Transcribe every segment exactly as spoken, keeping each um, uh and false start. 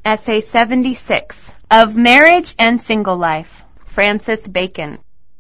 Essay seventy-six. Of Marriage and Single Life. Francis Bacon.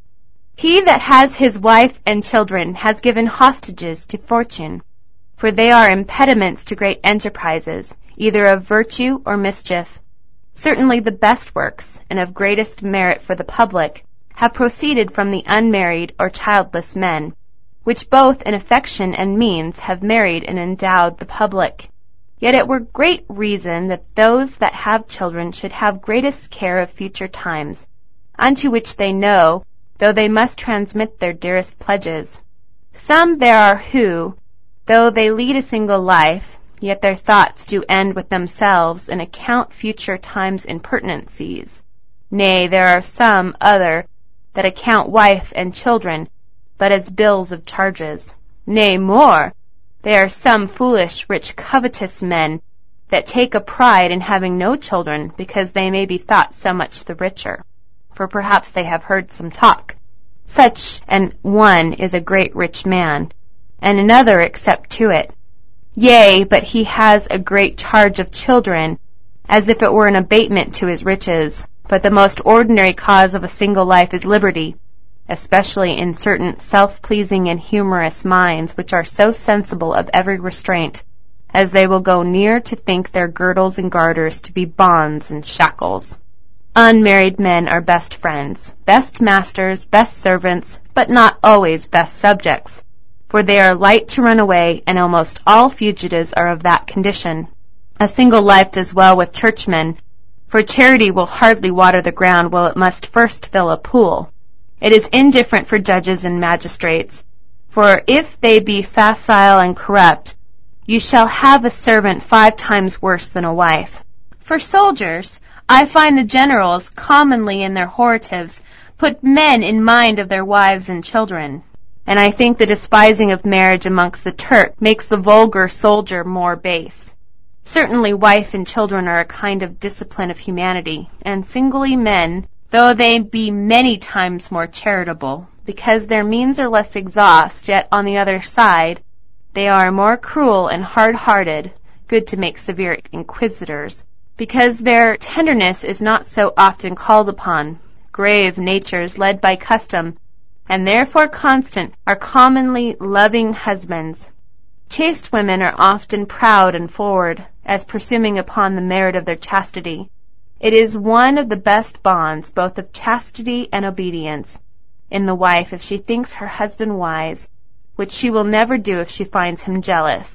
He that has his wife and children has given hostages to fortune, for they are impediments to great enterprises, either of virtue or mischief. Certainly the best works, and of greatest merit for the public, have proceeded from the unmarried or childless men, which both in affection and means have married and endowed the public. Yet it were great reason that those that have children should have greatest care of future times, unto which they know, though they must transmit their dearest pledges. Some there are who, though they lead a single life, yet their thoughts do end with themselves, and account future times impertinencies. Nay, there are some other that account wife and children but as bills of charges. Nay, more, there are some foolish, rich, covetous men that take a pride in having no children, because they may be thought so much the richer. For perhaps they have heard some talk. Such an one is a great rich man, and another except to it. Yea, but he has a great charge of children, as if it were an abatement to his riches. But the most ordinary cause of a single life is liberty, especially in certain self-pleasing and humorous minds, which are so sensible of every restraint, as they will go near to think their girdles and garters to be bonds and shackles. Unmarried men are best friends, best masters, best servants, but not always best subjects, for they are light to run away, and almost all fugitives are of that condition. A single life does well with churchmen, for charity will hardly water the ground while it must first fill a pool. It is indifferent for judges and magistrates, for if they be facile and corrupt, you shall have a servant five times worse than a wife. For soldiers, I find the generals commonly in their horatives put men in mind of their wives and children, and I think the despising of marriage amongst the Turk makes the vulgar soldier more base. Certainly wife and children are a kind of discipline of humanity, and singly men, though they be many times more charitable, because their means are less exhaust, yet on the other side they are more cruel and hard-hearted, good to make severe inquisitors, because their tenderness is not so often called upon. Grave natures, led by custom, and therefore constant, are commonly loving husbands. Chaste women are often proud and forward, as presuming upon the merit of their chastity. It is one of the best bonds, both of chastity and obedience, in the wife if she thinks her husband wise, which she will never do if she finds him jealous.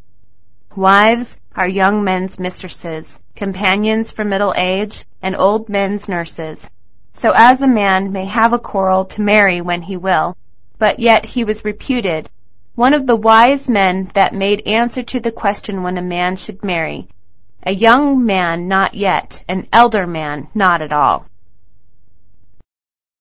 Wives are young men's mistresses, companions for middle age, and old men's nurses. So as a man may have a quarrel to marry when he will, but yet he was reputed one of the wise men that made answer to the question when a man should marry, a young man not yet, an elder man not at all.